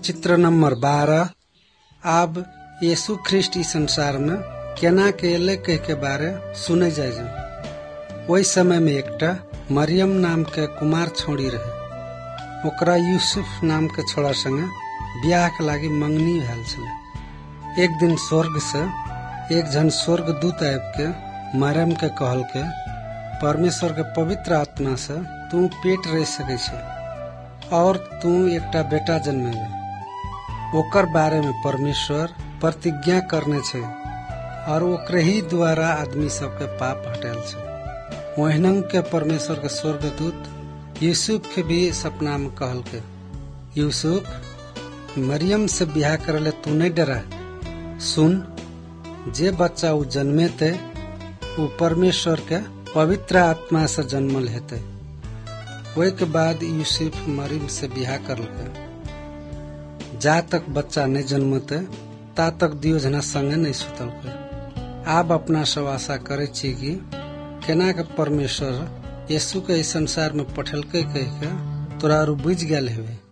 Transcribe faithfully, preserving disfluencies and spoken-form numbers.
चित्र नंबर बारह। अब यीशु ख्रिस्ट ई संसार में केना के एले कह के बारे सुने जाय जा। ओई समय में एकटा मरियम नाम के कुमार छोड़ी रहे। ओकरा यूसुफ नाम के छोड़ा संगे ब्याह के लागी मंगनी भेल छले। एक दिन स्वर्ग से एक जन स्वर्ग दूत आब के मरियम के कहल के परमेश्वर के पवित्र आत्मा से तू पेट रह सके छे और तू एकटा बेटा जन्मेबे। ओकर बारे में परमेश्वर प्रतिज्ञा करने छे और ओकरे ही द्वारा आदमी सब के पाप हटेल छे। ओहनंग के परमेश्वर के स्वर्गदूत यूसुफ के भी सपना में कहल के, यूसुफ मरियम से ब्याह करले तू नहीं डरा। सुन, जे बच्चा उ जन्मे थे उ परमेश्वर के पवित्र आत्मा से जन्मल हेते। ओई के बाद यूसुफ मरियम से ब्याह करलके। जा तक बच्चा नहीं जन्मते ता तक दियो जना संगे नहीं सुतलके। आप अपना सब आशा करे छी कि केना के परमेश्वर यीशु के इस संसार में पठलके कह के तोरा बुझ गेल हेबे।